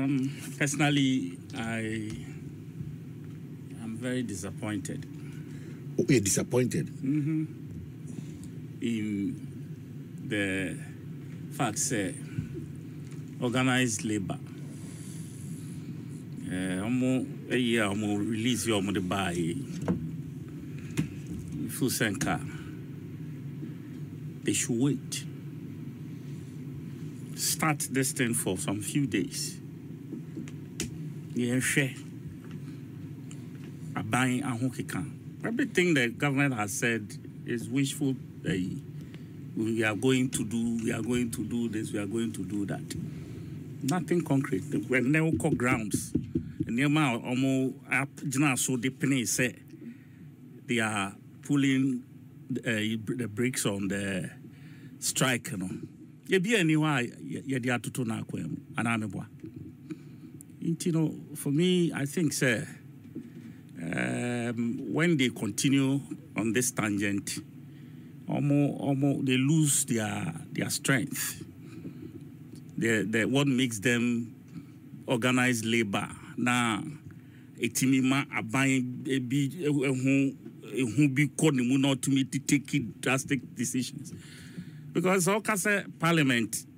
Personally, I am very disappointed. Oh, you're disappointed? In the fact say organized labor. Release your money by full senka. They should wait. Start this thing for some few days. Everything the government has said is wishful. We are going to do this, we are going to do that. Nothing concrete. When they call grounds, and so they are pulling the brakes on the strike. For me, I think, sir, when they continue on this tangent, they lose their strength. What makes them organized labor now? Etimima abayin who be called not to take drastic decisions, because all Parliament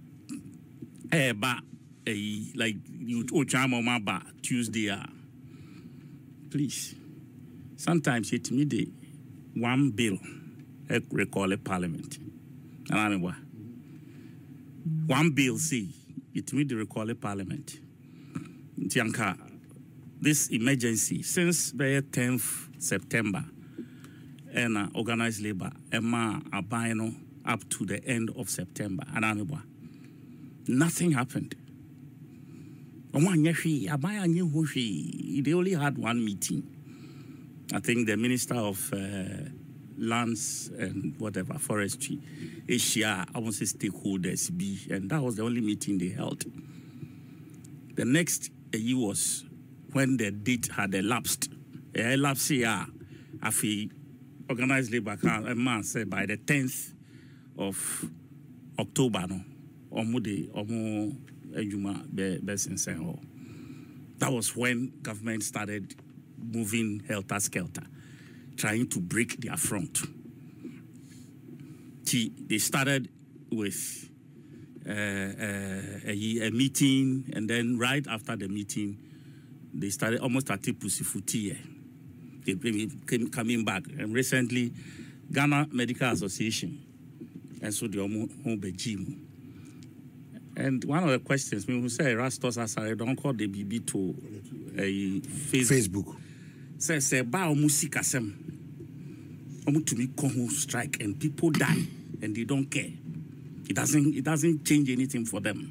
like you Tuesday. Please, sometimes it me one bill recall a Parliament. And I mean, one bill see it me recall a Parliament. Tianka, this emergency since the 10th September and organized labor Emma Abino up to the end of September. And I mean, nothing happened. They only had one meeting. I think the Minister of Lands and whatever, Forestry, Asia, I want to say stakeholders, and that was the only meeting they held. The next year was when the date had elapsed. Elapsed here, after organized labor can said by the 10th of October, no, that was when government started moving helter-skelter, trying to break their front. They started with a meeting, and then right after the meeting, they started almost at Pusifuti. They came coming back, and recently, Ghana Medical Association, and so the home gym. And one of the questions, we say Rastos Asare don't call the BB to a Facebook. Say ba musika sem. To me come strike and people die and they don't care. It doesn't change anything for them.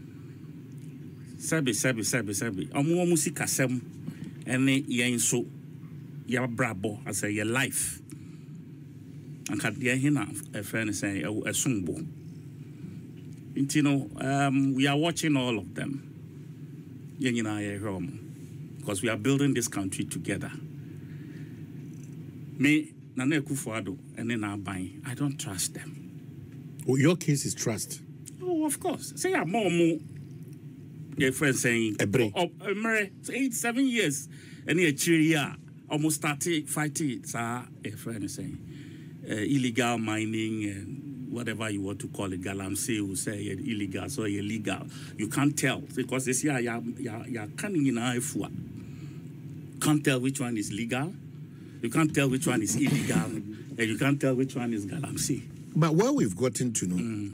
Sebi. Musika sem and ye so ya brabo as a your life. And kat ye hina a friend say a sungbo. We are watching all of them. Because we are building this country together. Me, Nana Kufuado, and then I don't trust them. Oh, your case is trust. Oh, of course. Say more. Your friend saying, 7 years, and a cheery almost started fighting. A friend is saying, illegal mining and whatever you want to call it, Galamsey will say illegal, so illegal. You can't tell because they say you're cunning in IFUA. Can't tell which one is legal, you can't tell which one is illegal, and you can't tell which one is Galamsey. But where we've gotten to know.